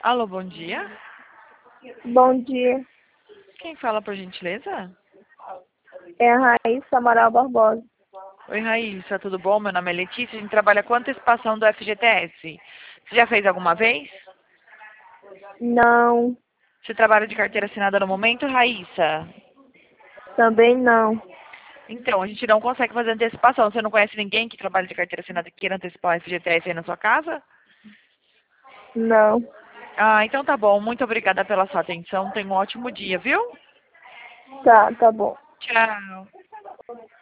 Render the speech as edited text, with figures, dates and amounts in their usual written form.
Alô, bom dia. Bom dia, Quem fala, por gentileza? é a Raíssa Amaral Barbosa. Oi, Raíssa, tudo bom? Meu nome é Letícia, a gente trabalha com antecipação do FGTS. Você já fez alguma vez? Não, Você trabalha de carteira assinada no momento, Raíssa? também não. Então, a gente não consegue fazer antecipação. Você não conhece ninguém que trabalha de carteira assinada e queira antecipar o FGTS aí na sua casa? Não. Ah, então tá bom. Muito obrigada pela sua atenção. Tenha um ótimo dia, viu? Tá bom. Tchau.